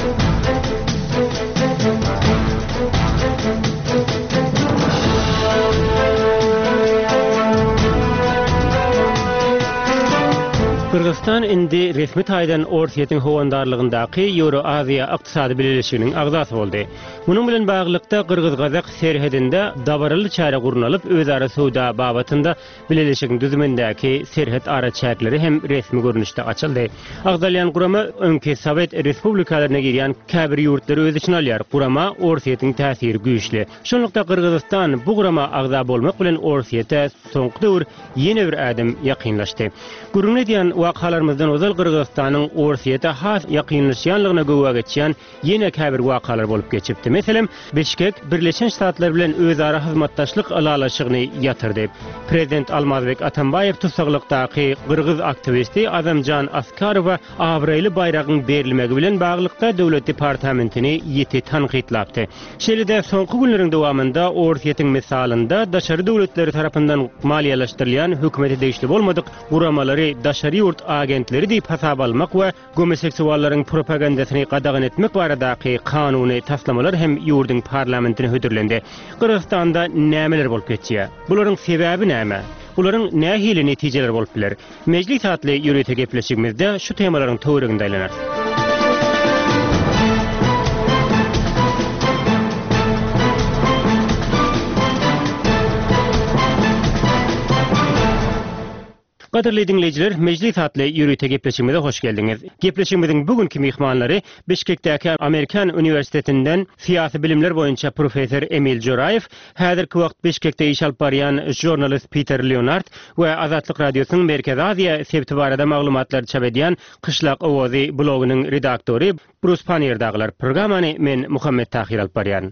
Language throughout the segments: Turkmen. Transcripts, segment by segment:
Kırgızstan indi resmi taýdan Orsiýetiň howandarlygyndaky Euro-Aziýa ykdysady birleşiginiň agzasy boldy. Munyň bilen baglykda Kyrgyz-Gazak serhedinde dabaraly çäre gurnalyp özara sowda babatynda birleşigiň düzümindäki serhed ara çäkleri hem resmi görnüşde açyldy. Agdalyan gurama öňki Sowet Respublikalaryna girýän käbir ýurtlary öz içine alýar. Gurama Orsiýetiň täsiri güýçli. Şonlukda Kyrgyzstan bu gurama agza bolmak bilen Orsiýete soňky döwür ýene bir ädim ýakynlaşdy. Gurulny diýen wakalarymyzdan özel Kyrgyzstanyň Orsiýete has ýakynlaşýanlygyna göweg etýän ýene käbir wakalar bolup geçipdi. Meselem, Bişkek Birleşen Ştatlar bilen özara hyzmatdaşlyk alalaşygyny ýatyrdy. Prezident Almazbek Atambayew tusaglykdaky Kyrgyz aktivisti Azamjan Askarowa Abrayly bayragyň berilmegi bilen baglykda döwlet departamentini ýeti tanqidlapdy. Şeýle-de soňky günleriň dowamında Orsiýetiň misalynda daşary döwletleri tarapyndan maliýalaşdyrylýan hökümeti degişli bolmadyk guramalary daşary ýurt agentleri diýip hasap almak we homoseksuallaryň propagandasyny gadagan etmek baradaky kanuny taslamalar hem ýurdun parlamentine hödürlendi. Kyrgyzstanda nämeler bolup geçýär? Bularyň sebäbi näme? Bularyň nähili netijeler bolup biler? Mejlis atly ýürüýte gepleşigimizde şu temalaryň töwereginde aýlanar. Qadirli dinleyijiler, Mejlis atly ýürüýte gepleşigimize hoş geldiňiz. Gepleşigimiziň bugünkü mihmanlary Bişkekdäki Amerikan Üniversitetinden siýasy bilimler boýunça professor Emil Jorayew, häzirki wagt Bişkekde iş alyp barýan jurnalist Peter Leonard we Azatlyk radiosynyň Merkez Aziýa sebti barada maglumatlar çap edýän Kışlak Owazy blogynyň redaktory Bruce Panierdagylar. Programmany men Muhammed Tahir alyp barýan.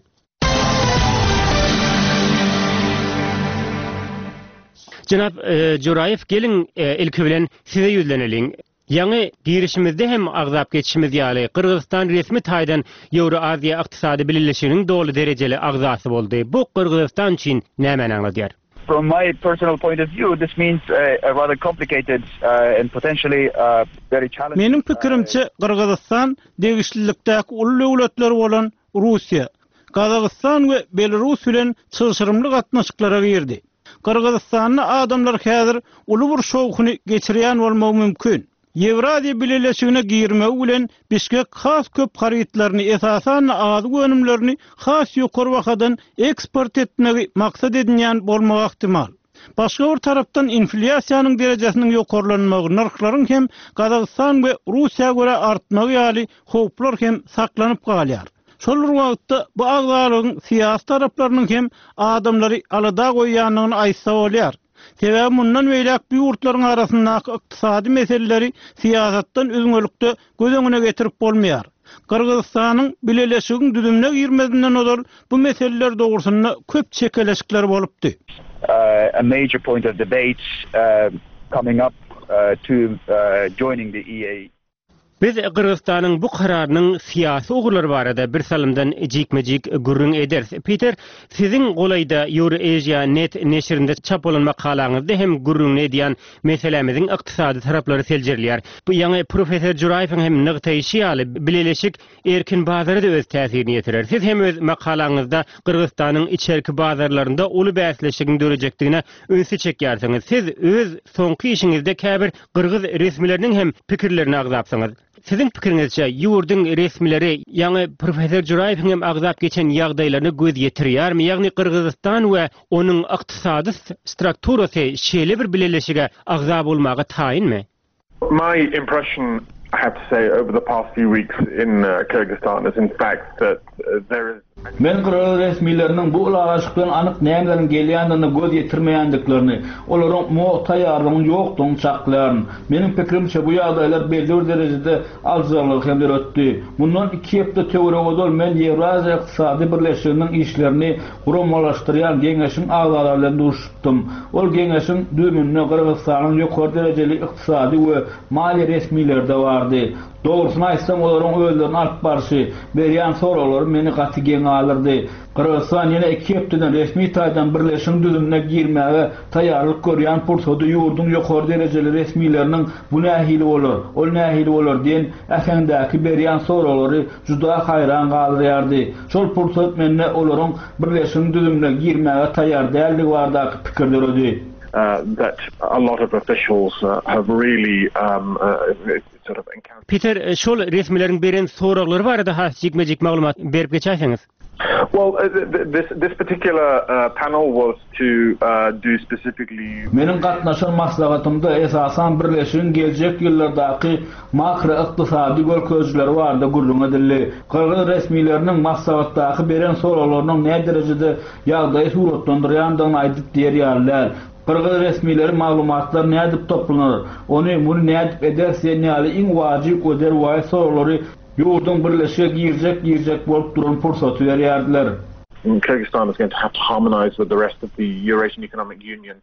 Janap Jorayew, gelin ilki bilen size ýüzleneliň. Ýa-ni girişimizde hem agzap geçişimiz ýaly Kyrgyzstan resmi taýdan Euro-Aziýa ykdysady birleşiginiň dogly derejeli agzasy boldy. Bu Kyrgyzstan üçin näme aňladýar? From my personal point of view, this means a rather complicated and potentially very challenging. Menim pikirimçe Kyrgyzstan degişlilikdäki uly döwletler bolan Russiýa, Kazakystan we Belarus bilen çyşyrymly gatnaşyklara girdi. Kyrgyzstanyň adamlar häzir uly bir şowkuny geçirýän bolmagy mümkin. Ýewraziýa birleşigine girmegi bilen Bişkek has köp harytlaryny esasan azy önümlerini has ýokary wagtdan eksport etmegi maksat edilýän bolmagy ihtimal. Başga bir tarapdan inflasiýanyň derejesiniň ýokarlanmagy narhlaryň hem Kazakystan we Russiýa göre artmagy ýaly howplar hem saklanyp galýar. Şol wagtda bu agzalygyň siýasat taraplarynyň hem adamlary alada goýýanyny aýtsa bolýar. Sebäbi mundan beýlek bu ýurtlaryň arasyndaky ykdysady meseleleri siýasatdan özüňelikde göz öňüne getirip bolmaýar. Kyrgyzstanyň birleşigiň düzümine girmedinden öňe bu meseleler dogrusyna köp çekeleşikler bolupdy. A major point of debate coming up to joining the EA. Biz Kyrgyzstanyň bu kararynyň siýasy ugurlary barada bir salymdan jikmejik gürrüň ederiz. Peter, siziň golayda Euro-Asia Net neşrinde çap bolan makalaňyzda hem gürrüň edýän meselemiziň ykdysady taraplary seljerlýär. Bu ýa-ni professor Jorayew hem nygtaýşy ýaly bileşik erkin bazary da öz täsirini ýetirer. Siz hem öz makalaňyzda Kyrgyzstanyň içerki bazarlarynda uly bäsleşigiň dörecekdigine öňsü çekýärsiňiz. Siz öz soňky işiňizde käbir Kyrgyz resmileriniň hem pikirlerini agzapsyňyz. Sizin pikirinizce ýurdun resmileri, ýa-ni professor Jorayew hem agzap geçen ýagdaýlaryny göz ýetirýärmi? Ýagni Kyrgyzstan we onuň ykdysady strukturasy şeýle bir birleşige agzap bolmagy taýinmi? My impression, I have to say, over the past few weeks in Kyrgyzstan is in fact that there is. Men Kyrgyz resmileriniň bu ulaşykdan anyk nämelerden gelýändigini göz ýetirmeýändiklerini, olaryň muhta ýardymy ýokdugyny çaklaýaryn. Menim pikirimçe bu ýagdaýlar belli bir derejede aljalyk hem ötdi. Bundan 2 hepde töwereg odol men Ýewraziýa ykdysady birleşiginiň işlerini guramalaşdyrýan geňeşiň agzalary bilen duruşdum. Ol geňeşiň düýmünde Kyrgyzstanyň ýokary derejeli ykdysady we maliýe resmileri de bardy. Doğrusunu aýtsam olaryň özlerini alyp barşy berýän soraglary meni gaty geň alyrdy. Kırgızstan ýene 2 hepdeden resmi taýdan birleşiň düzümine girmäge taýýarlyk görýän pursady ýurdun ýokary derejeli resmileriniň bu nähili bolar, ol nähili bolar diýen äsendäki berýän soraglary juda haýran galýardy. Şol pursat menne olaryň birleşiň düzümine girmäge taýýar däldigi bardaky pikirleri. That a lot of officials have really sort of encountered. Peter, şol resmilerin beren soraglary barada has jikmejik maglumat berip geçäsiňiz. Well, this particular panel was to do specifically. Menin gatnaşan maslahatymda esasan birleşiň geljek ýyllardaky makro ykdysady görkezleri barada gurrun edildi. Kırgız resmileriniň maslahatdaky beren soraklarynyň näme derejede ýagdaý suratlandyrýandygyny aýdyp berýärler. Kırgız resmileri maglumatlar ne edip toplanır, onu ne edip ederse näli iň wajyp öder way soraglary ýurdun birleşik girecek bolup duran pursaty berýärdiler. Kyrgyzstan is going to have to harmonize with the rest of the Eurasian Economic Union.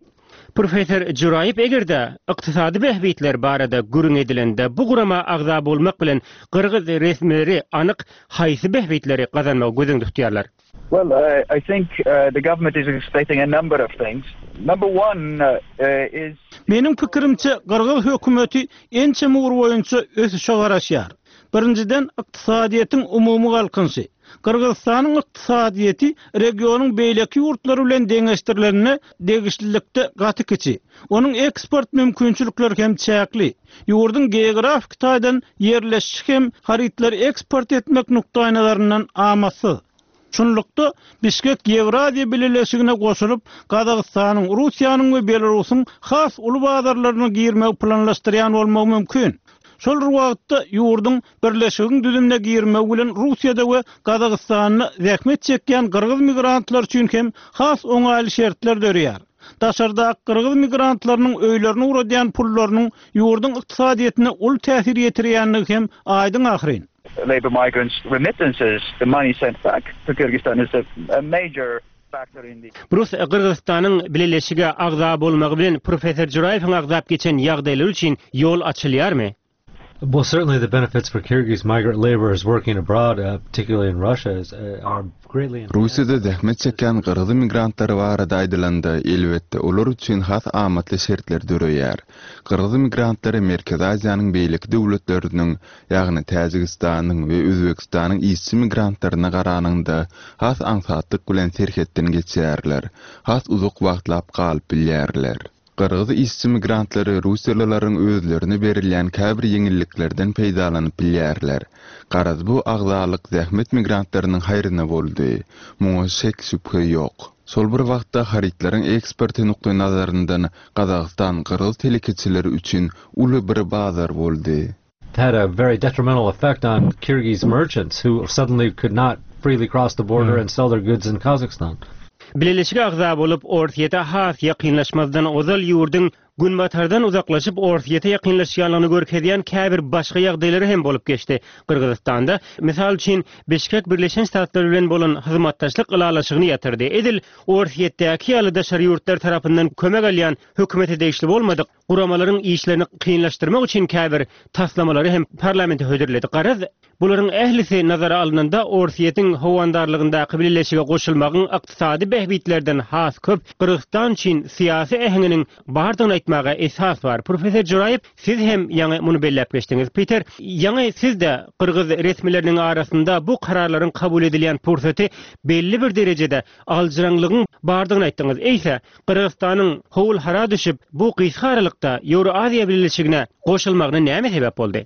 Profesör Juraýew egerde ykdysady behbitler barada gurrun edilende bu gurama agza bolmak bilen Kırgız resmileri anyk haýsy behbitleri gazanmagy gözüň tutýarlar. Well, I think the government is expecting a number of things. Number one is... Menin pikirimçe Kırgız hökümeti ençe mugur boýunça ösüşe garaşýar. Birinciden ykdysadyýetin umumy galkynsy. Kırgızstanyň ykdysadyýeti regionyň beýleki ýurtlary bilen deňeşdirilenine degişlilikde gaty keçi. Onuň eksport mümkinçilikleri hem çäkli. Ýurdun geografik taýdan ýerleşik hem haritleri eksport etmek nukdaýnalaryndan amasy. Şunlukda Bişkek Ýewrasiýa Birleşigine goşulyp, Kazakstanyň, Russiýanyň we Belarusyň has uly bazarlaryna girmek planlaşdyrýan bolmagy mümkin. Şol wagtda ýurdun birleşigiň düzümine girmek bilen Russiýada we Kazakstanyň zähmet çekýän Kırgız migrantlar üçin hem has oňaýly şertler dörýär. Daşarda Kırgız migrantlarynyň öýlerini uradýan pullarynyň ýurdun ykdysadyýetine ul täsir ýetirýänligi hem aýdyň ahyryn. Labor migrants' remittances, the money sent back to Kyrgyzstan is a major factor in the... Burus Kırgızstanyň bileşige agza bolmagy bilen Profesör Juraýewiň agzap geçen ýagdaýlar üçin ýol açylýarmy? Well, certainly the benefits for Kyrgyz migrant laborers working abroad, particularly in Russia, are greatly enhanced. Russiýada zähmet çeken Kyrgyz migrantlary barada aýdylanda, elbetde olar üçin has amatly şertler dörýär. Kyrgyz migrantlary Merkez Aziýanyň beýleki döwletleriniň, ýagny Täjikistanyň we Özbekistanyň işçi migrantlaryna garanynda has ansatlyk bilen serhetden geçýärler. Has uzak wagtlap galyp bilýärler. Kırgız işçi migrantları Rusiýalylaryň özlerini berilýän käbir ýeňilliklerden peýdalanyp bilýärler. Garaz bu agzalyk zähmet migrantlarynyň haýryna boldy. Muňa şek şüphe ýok. Sol bir wagtda haritlaryň eksporty nukdaý nazaryndan Kazakystan Kırgız telekeçileri üçin uly bir bazar boldy. It had a very detrimental effect on Kyrgyz merchants who suddenly could not freely cross the border and sell their goods in Kazakhstan. Bileşige agza bolup ortaýeta has ýakynlaşmazdan ozal ýurdun günbatardan uzaklaşyp ortaýeta ýakynlaşýanlygyny görkezýän käbir başga ýagdaýlary hem bolup geçdi. Kyrgyzstanda misal üçin Bişkek Birleşen Ştatlar bilen bolan hyzmatdaşlyk ýalaşygyny ýatyrdy. Edil ortaýetdäki ýaly daşary ýurtlar tarapyndan kömek alýan hökümete degişli bolmadyk. Guramalaryň işlerini kynlaşdyrmak üçin käbir taslamалary hem parlamente höderledi. Garaz bularyň ählisi nazara alynanda ortaýetiň howandarlygyndaky bileşige goşulmagyň ykdysady behbitlerden has köp Kyrgyzstan üçin syýasy ähenginiň bardygyny aýtmaga esas bar. Profesör Juraýew, siz hem ýaňy muny belläp geçdiňiz. Peter, ýaňy siz de Kyrgyz resmileriniň arasynda bu kararlaryň kabul edilýän pursaty belli bir derejede aljyranlygyň bardygyny aýtdyňyz. Eýse, Kyrgyzstanyň howul hara düşüp bu gysgarlykda Ýewrasiýa Birleşigine goşulmagyna näme sebäp boldy?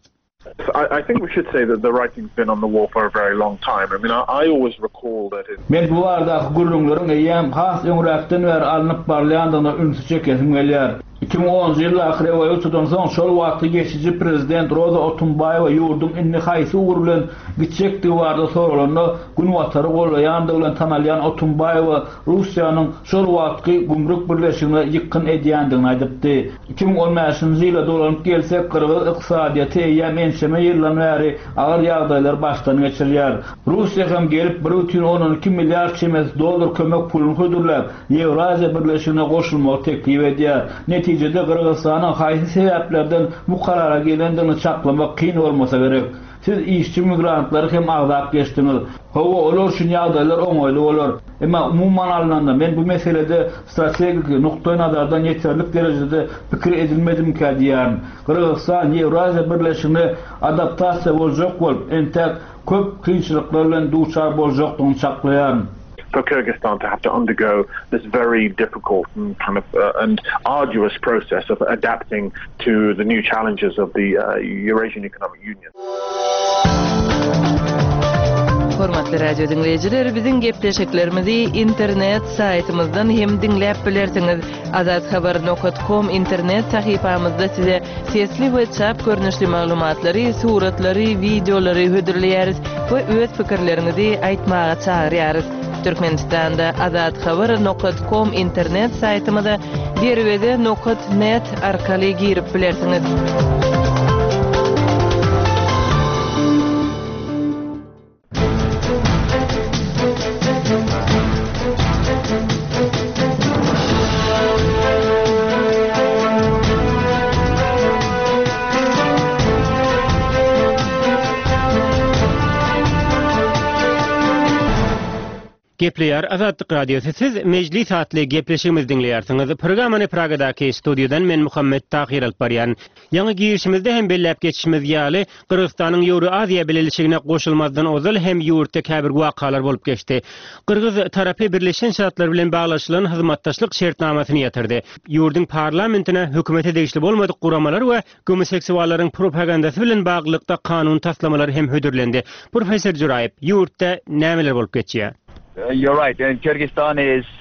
I think we should say that the writing's been on the wall for a very long time. I mean, I always recall that Men bu arada gurrunlaryň eýem has öňräkden bäri alınıp barlayandygyna ünsü çekesim gelýär. 2010 ýyly ahyry wagtdan soň şol wagtda geçici prezident Roza Otunbayewa ýurdun inni haýsy ugur bilen gitjekdi barda sorulanda gün watary gollaýandy bilen tanalýan Otunbayewa Russiýanyň şol wagtky gümrük birleşigine ýykyn edýändigini aýdypdy. 2015-nji ýyla dolanyp gelsek Kyrgyz ykdysadyýaty ýa menşeme ýyllan bäri agyr ýagdaýlar başdan geçirýär. Russiýa hem gelip 1,12 milliard çemes dollar kömek pulunu hödürläp Ýewrasiýa Birleşigine goşulmagy teklip edýär. Netijede Kırgızstanyň haýsy sebäplerden bu karara gelendigini çaklamak kyn bolmasa gerek. Siz işçi migrantlary hem agdap geçdiňiz. Hawa olar üçin ýagdaýlar oňaýly bolar. Emma umumman alanda men bu meselede strategik nokta nazardan yeterlik derejede pikir edilmedimkä diýär. Kırgızstan Ýewraziýa Birleşigine adaptasiýa boljak bolup, entek köp kynçylyklar bilen duçar boljakdygyny çaklaýar. For Kyrgyzstan to have to undergo this very difficult and kind of and arduous process of adapting to the new challenges of the Eurasian Economic Union. Hormatly radio dinleyijiler, biziň gepleşiklerimizi internet saytymyzdan hem dinläp bilersiňiz. azadhabar.com internet sahypamyzda size sesli we çap görnüşli maglumatlary, suratlary, videolary hödürleýäris we öz pikirlerinizi aýtmaga çagyrýarys. Türkmenistanda azadhabar.com internet saytymyza derwede.net arkaly girip bilersiňiz. Gepleýär Azadlyk Radiosu. Siz meclis hatly gepleşigimiz dinleýärsiňiz. Programmany Pragadaky studiýadan men Muhammed Tahir Alparyan. Ýa-ni girişimizde hem belläp geçişimiz ýaly Kyrgyzstanyň Ýewroaziýa bileşigine goşulmazdan ozal hem ýurtda käbir wakalar bolup geçdi. Kyrgyz tarapy Birleşen Ştatlar bilen baglaşylan hyzmatdaşlyk şertnamasyny ýatyrdy. Ýurduň parlamentine hökümete degişli bolmadyk guramalar we homoseksuallaryň propagandasy bilen baglykda kanun taslamalary hem hödürlendi. Professor Juraýew, ýurtda nämeler bolup geçýär? You're right. And Kyrgyzstan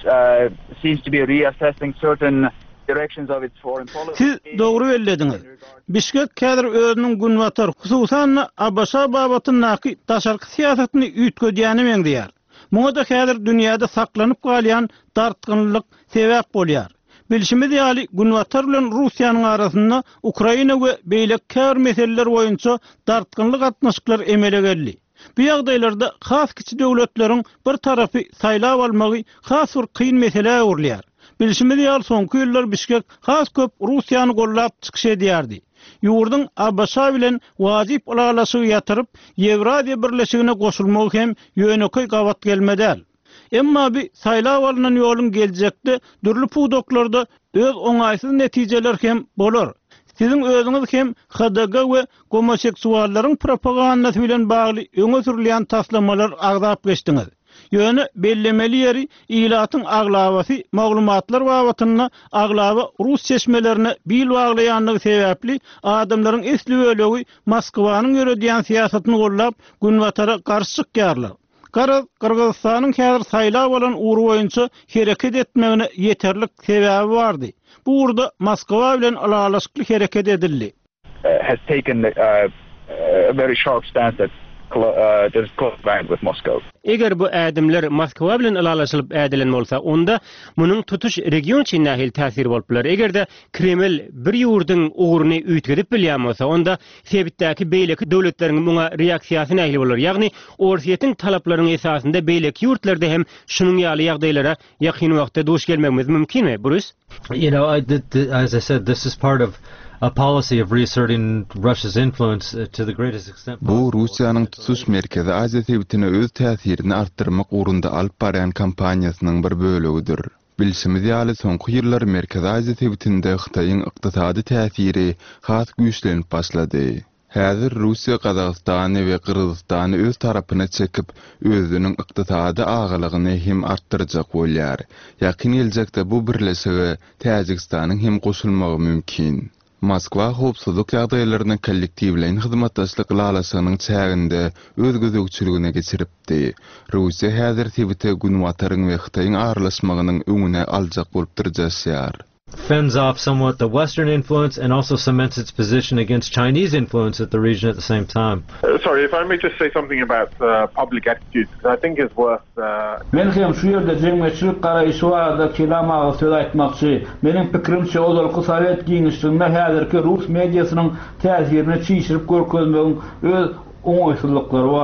seems to be reassessing certain directions of its foreign policy. Siz dogry bellediňiz. Bişkek kädir özüniň günwatar, hususan Abaşa babatynyňky taşarky siýasatyny üýtgedýäni meňdiýär. Muňa da kädir dünýäde saklanyp galýan dartgynlyk sebäp bolýar. Bilişimiz ýaly günwatar bilen Russiýanyň arasynda Ukraina we beýlek kär meseleler boýunça dartgynlyk atnaşyklar emele geldi. Bu ýagdaýlarda has kiçi döwletleriň bir tarapy saýlap almagy has bir kyn mesele urlýar. Bilişimiz ýaly soňky ýyllar Bişkek has köp Russiýany gollap çykyş edýärdi. Ýurduň Abaşa bilen wajyp alalaşygy ýatyryp Ýewraziýa Birleşigine goşulmagy hem ýöneköy gawat gelmedäl. Emma bir saýlap alynan ýoluň geljekde dürli pudoklarda öz oňaýsyz netijeler hem bolar. Sizin özüňiz hem HDG we homoseksuallaryň propagandasy bilen bagly öňe sürülýän taslamalar agdap geçdiňiz. Ýöne bellemeli ýeri ilatyň aglabasy maglumatlar babatyna aglaba Rus seçmelerine bil baglaýanlygy sebäpli adamlaryň esli bölegi Moskwanyň ýöredýän siýasatyny gollap günwatara garşy çykýarlar. Kyrgyzstanyň häzir saýlap bolan uğru boýunça hereket etmegine yeterlik sebäbi bardy. Bu urda Moskwa bilen alalaşykly hereket edildi. Has taken a very sharp stance that there's close band with Moscow. Eger bu ädimler Moskwa bilen alalaşylyp ädilen bolsa, onda munyň tutuş region üçin nähil täsir bolup biler. Egerde Kreml bir ýurdyň uğruny üýtgedip bilýän bolsa, onda sebitdäki beýleki döwletleriň muňa reaksiýasy nähil bolar. Ýagny Orsiýetiň talaplarynyň esasynda beýleki ýurtlarda hem şunyň ýaly ýagdaýlara ýakyn wagtda duş gelmegimiz mümkinmi, Bruce? You know, as I said, this is part of a policy of reasserting Russia's influence to the greatest extent. Bu Russiýanyň tutuş merkezi Aziýa sebitine öz täsirini artdyrmak uğrunda alyp barýan kampaniýasynyň bir bölegidir. Bilişimiz ýaly soňky ýyllar Merkezi Aziýa sebitinde Hytaýyň ykdysady täsiri has güýçlenip başlady. Häzir Russiýa Kazakstany we Kyrgyzstany öz tarapyna çekip özüniň ykdysady agalygyny hem artdyrjak bolýar. Ýakyn geljekde bu birleşigi Täjikistanyň hem goşulmagy mümkin. Moskwa howpsuzlyk ýagdaýlaryna kollektiwleýän hyzmatdaşlyk lalasynyň çäginde öz gözegçiligine geçiripdi. Russiýa häzir sebite günwataryň we Hytaýyň aralaşmagynyň öňüne aljak bolup durjasýar. Fends off somewhat the Western influence and also cements its position against Chinese influence at the region at the same time. Sorry, if I may just say something about public attitudes, I think it's worth... Men hem şu ýerde jemgyýetçilik garaýşy barada kelamagy söz aýtmakçy. Meniň pikirimçe ozalky Sowet giňişliginde häzirki Rus mediasynyň täsirini çiğşirip görkezmegiň öz oňaýsızlyklary bar.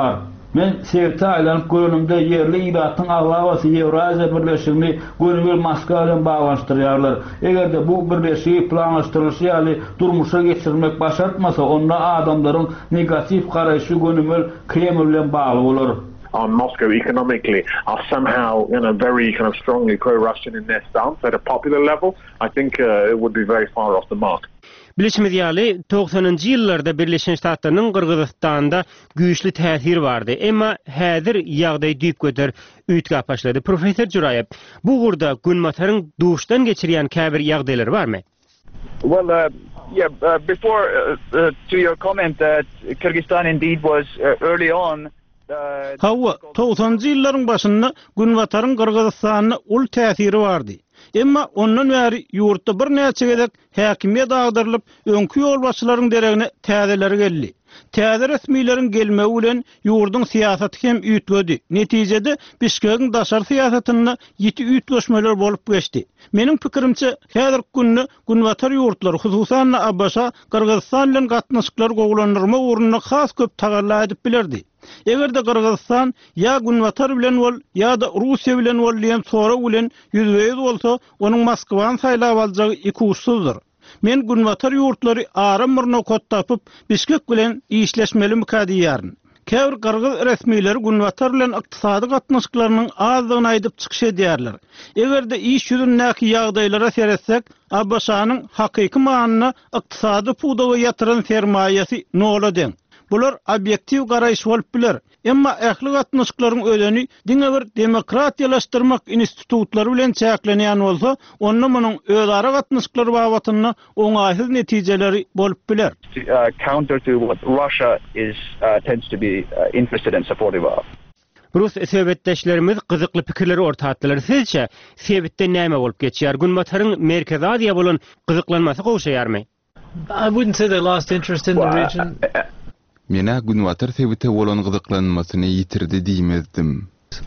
Men sevte aylanıp görünümde yerli ilatın ağlavası Evrasiya Birleşigini gönül Moskva bilen bağlanşdyrýarlar. Egerde bu birleşigi planlaşdyrylşy ýaly durmuşa geçirmek başartmasa, onda adamlaryň negativ garaşy gönül Kreml bilen bagly bolar. On Moscow economically are somehow, very kind of strongly pro-Russian in their stance at a popular level, I think it would be very far off the mark. Bilişimiz ýaly 90-njy ýyllarda Birleşen Ştatlarynyň Kırgızstanda güýçli täsiri bardy. Emma häzir ýagdaý düýp göter üýtgä başlady. Professor Jurayev, bu gurda günmataryň duşdan geçirýän käbir ýagdaýlary barmy? Well, before to your comment that Kyrgyzstan indeed was early on. Hawa 90-njy ýyllaryň başynda günwataryň Kyrgyzstanyna ul täsiri bardy. Emma ondan bäri ýurtda bir näçe gezek häkimiýet agdarylyp, öňkü ýolbaşçylaryň deregine täzeleri geldi. Täze resmiýlerin gelmegi bilen ýurduň syýasaty hem üýtgedi. Netijede Bişkegiň daşary syýasatyna ýiti üýtgeşmeler bolup geçdi. Meniň pikirimçe, häzir günni günwatar ýurtlary, hususan Abbaşa, Kyrgyzstan bilen gatnaşyklar gowlandyrma uğruna has köp tagalla edip bilerdi. Egerde Kyrgyzstan ya günwatar bilen bol, ya da Russiýa bilen bol diýen sora bilen ýüzbeýiz bolsa, onuň Moskwaň saýlap aljagy iki uçsuzdyr. Men günwatar ýurtlary aramyrna kot tapyp, Bişkek bilen işleşmeli mukadiyaryn. Käbir Kyrgyz resmiýleri günwatar bilen ykdysady gatnaşyklarynyň azdygyny aýdyp çykyş edýärler. Egerde iş ýüzündäki ýagdaýlara seretsek, Abbaşanyň hakyky manyna ykdysady puwdaga ýatyran sermaýesi nola deň. Bular obyektiv garaýş bolup biler. Emma ähli gatnaşyklaryň ödeni diňe bir demokratiýalaşdyrmak institutlary bilen çäklenýän bolsa, onda munyň özara gatnaşyklary babatyna oňaýsyz netijeleri bolup biler. Counter to what Russia is tends to be interested and supportive of. Rus sebetdeşlerimiz kızykly pikirleri ortatdylar. Sizce sebetde näme bolup geçýär? Günmataryň Merkez Aziýa bolan kızyklanmasy gowşaýarmy? I wouldn't say they lost interest in the region. Mena günwatar sebete bolan gyzyklanmasyny ýitirdi diýmezdim.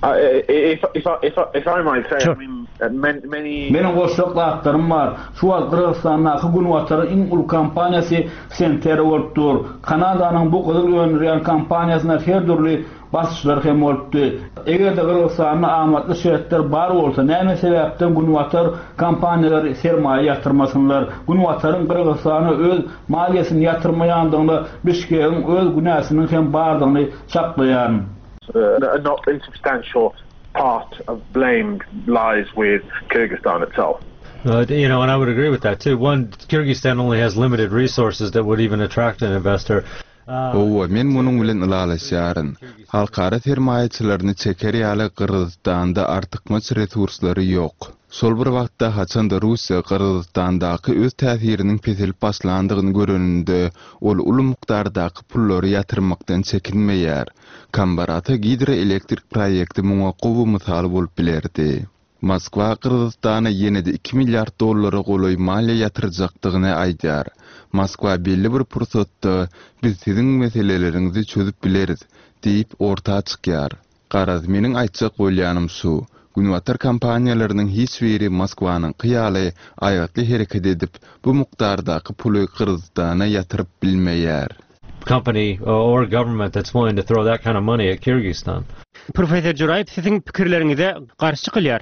If I might say, Sure. I mean, many. Meniň goşaklarym bar. Şu wagt Kyrgyzstanyň günwatary iň ul kampaniýasy Senter bolupdyr. Kanadanyň bu gyzyk öňürýän kampaniýasyna her türlü basçylar hem bolupdy. Egerde Kyrgyzstanyň amatly şertler bar bolsa, näme sebäpden günwatar kampaniýalary sermaýe ýatyrmasynlar, günwataryň Kyrgyzstana öz maliýesini ýatyrmaýandygyna Bişkegiň öz günäsiniň hem bardygyny çaklaýan. A not insubstantial part of blame lies with Kyrgyzstan itself. And I would agree with that too. One, Kyrgyzstan only has limited resources that would even attract an investor. Men munyň bilen ýalaşýaryn. Halkara sermaýeçilerini çeker ýaly Kyrgyzstanda artykmaç resurslary ýok. Sol bir wagtda haçanda Russiýa Kyrgyzstandaky öz täsiriniň peselip başlandygyny göreninde ol uly mukdardaky pullary ýatyrmakdan çekinmeýär. Kambarata hidroelektrik proýekti muňa gowy mysal bolup bilerdi. Moskwa Kyrgyzstana ýene-de 2 milliard dollary golaý maliýe ýatyrjakdygyny aýdýar. Moskwa belli bir pursatda biz siziň meseleleriňizi çözüp bileriz diýip orta çykýar. Garaz meniň aýtjak bolýanym şu. Günwatar kampaniýalarynyň hiç biri Moskwanyň kyýaly aýatly hereket edip bu mukdardaky puly Kyrgyzstana ýatyryp bilmeýär. Company or government that's willing to throw that kind of money at Kyrgyzstan. Professor Jurayev, siziň pikirleriňize garşy çykylýar.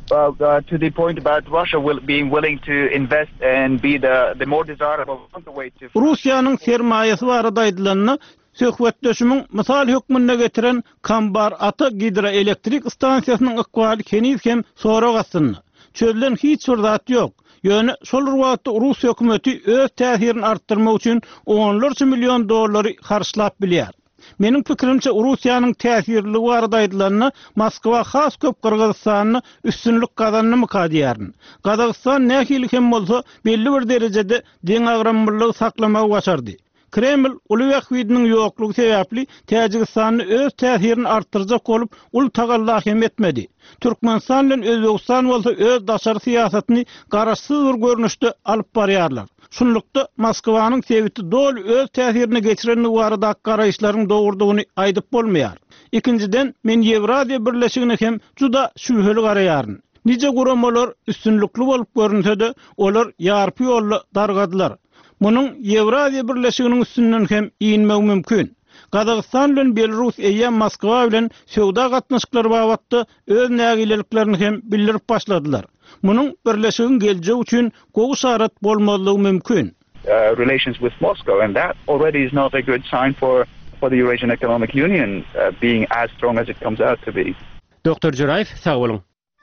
To the point about Russia being willing to invest and be the more desirable way to. Russiýanyň sermaýesi barada aýdylanyny söhbetleşimiň mysal hökmünde getiren Kambar Ata hidroelektrik stansiýasynyň ykbaly keniz hem soragasyny çözülen hiç bir zat ýok. Ýöne şol wagtda Rus hökümeti öz täsirini artdyrmak üçin $10 milyon harçlap bilýär. Meniň pikirimçe Russiýanyň täsirligi barada aýdylanyny Moskwa has köp Kyrgyzstanyny üstünlük kazanny kadýäryn. Kazakystan nähili hem bolsa belli bir derejede deň agramlygy saklamagy başardy. Kreml uly wagtdynyň ýoklugy sebäpli Täjikistanyny öz täsirini artdyrjak bolup ul tagalla hem etmedi. Türkmenistan bilen Özbegistan bolsa öz daşary syýasatyny garaşsyz bir görnüşde alyp barýarlar. Şunlukda Moskwanyň sebäti dol öz täsirini geçirenligi barada garaýşlaryň dogurdygyny aýdyp bolmaýar. Ikinciden men Ýewrasiýa Birleşigine hem juda şübheli garaýaryn. Nice guramalar üstünlükli bolup görünse-de olar ýarpy ýolly dargadylar. Munyň Ýewrasiýa Birleşiginiň üstünden hem iýinmek mümkin. Kazakystan bilen Belarus eýen Moskwa bilen söwda gatnaşyklary babatda öz nägileliklerini hem bildirip başladylar. Munyň birleşigin geljegi üçin gowy şarat bolmalygy mümkin. Relations with Moscow, and that already is not a good sign for the Eurasian Economic Union being as strong as it comes out to be. Dr. Jurayev, sağ olun.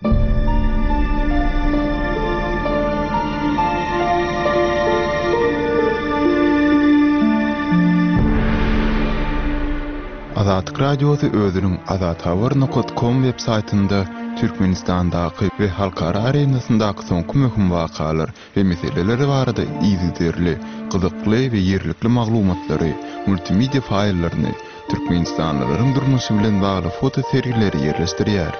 Azatlyk Radiosu özüniň azathabar.com web saytynda Türkmenistandaky we halkara arenasyndaky soňky möhüm wakalar we meseleleri barada izlerli, gyzykly we ýerlikli maglumatlary, multimedia faýllaryny, Türkmenistanlylaryň durmuşy bilen bagly foto serileri ýerleşdirýär.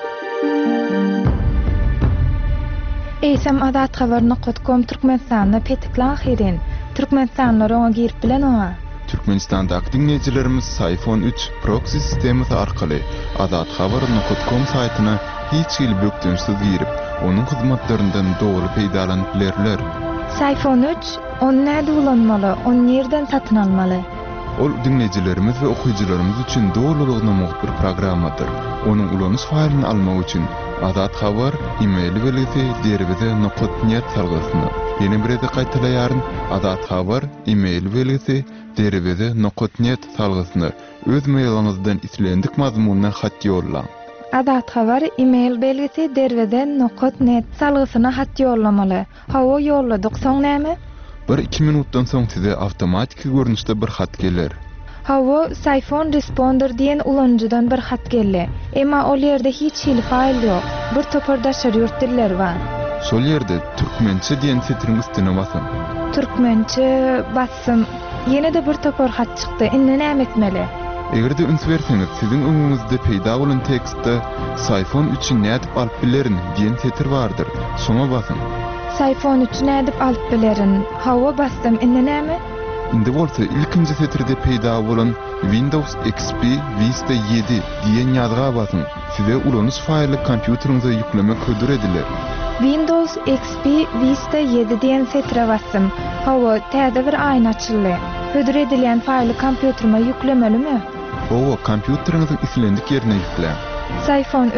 Eýsem azathabar.com Türkmenistanda petiklan hirin. Türkmenistanlar oňa girip bilen oňa. Türkmenistandaky dinleýijilerimiz iPhone 3 proxy sistemi arkaly azathabar.com saytyna hiç ýyl bökdünsiz girip, onuň hyzmatlaryndan dogry peýdalanyp bilerler. iPhone 3 onu näde ulanmaly, onu nerden satyn almaly? Ol dinleýijilerimiz we okuwçylarymyz üçin dogrulygyna muhbir programmadyr. Onuň ulanyş faýlyny almak üçin Azat Habar e-mail belgisi derbize.net salgysyny ýene bir ede gaýtalaýaryn. Azat Habar e-mail belgisi derbize.net salgysyny öz mailyňyzdan islendik mazmunna hat ýollaň. Azat Habar e-mail belgisi derbize.net salgysyna hat ýollamaly. Hawa ýolladyk soň näme? 1-2 minutdan soň size awtomatik görnüşde bir hat geler. Hawa iPhone Responder diýen ulanjydan bir hat geldi. Emma ol ýerde hiç hili faýl ýok. Bir topardaşar ýurtdiller bar. Şol ýerde türkmençe diýen setriň üstüne basam. Türkmençe bassam, ýene de bir topar hat çykdy. Indi näme etmeli? Egerde üns berseňiz, siziň öňüňizde peýda bolan tekstde iPhone 3-i nädip alyp bilerin diýen setr bardyr. Şoňa basın. iPhone 3-i nädip alyp bilerin. Hawa bassam, indi näme? Indi bolsa ilkinji setirde peýda bolan Windows XP Vista 7 diýen ýazga basın. Size ulanyş faýly kompýuteriňize ýüklemek hödür ediler. Windows XP Vista 7 diýen setre bassam. Hawa täze bir aýna açyldy. Hödür edilen faýly kompýuterime ýüklemelimi? Owa kompýuteriňiziň islendik ýerine ýükle. iPhone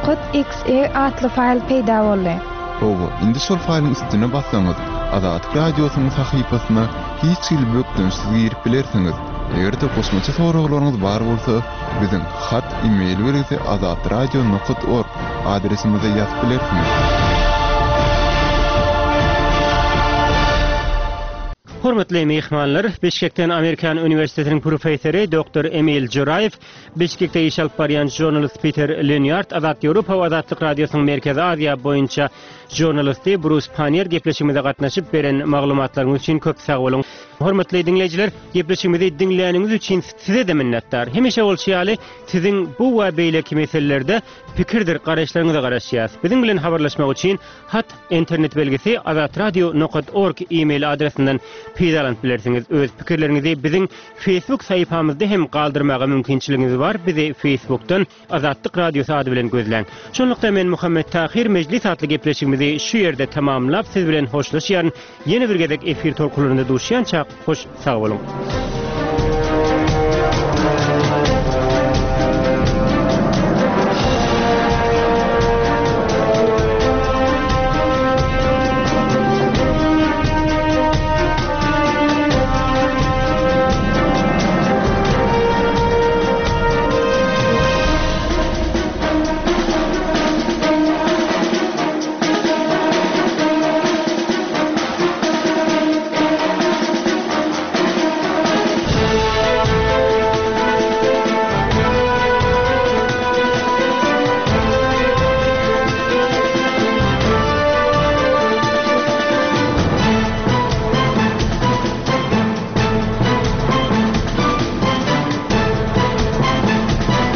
3.exe atly faýl peýda boldy. Owa indi şol faýlyň üstüne bassaňyz, Azatlyk Radiosynyň sahypasyna hiç ýyl bökdünsiz girip bilersiňiz. Egerde goşmaça soraglaryňyz bar bolsa, biziň hat e-mail beresi azatradio.org adresimize ýazyp bilersiňiz. Hormatly mehmanlar, Beşikden Amerikan Üniversitetiniň professory Dr. Emil Jurayev, Beşikde iş alyp barýan jurnalist Peter Lenyard, Azat Ýewropa we Azatlyk Radiosynyň Merkezi Aziýa boýunça jurnalisti Bruce Panier gepleşigimize gatnaşyp beren maglumatlaryň üçin köp sag bolun. Hormatly dinleýijiler, gepleşigimizi dinleýäniňiz üçin size de minnetdar. Hemişe bolşýaly, siziň bu we beýleki meselelerde pikirdir, garaşlaryňyza garaşýas. Biziň bilen habarlaşmak üçin hat internet belgisi azatradio.org e-mail adresinden peýdalanyp bilersiňiz. Öz pikirleriňizi biziň Facebook sahypamyzda hem galdyrmaga mümkinçiligiňiz bar. Bizi Facebook'tan Azatlyk Radiosu ady bilen gözleň. Şonlukda men Muhammed Tahir mejlis atly gepleşigimizi şu ýerde tamamlap siz bilen hoşlaşýan, ýene bir gezek efir tolkularynda duşýança hoş sag bolun.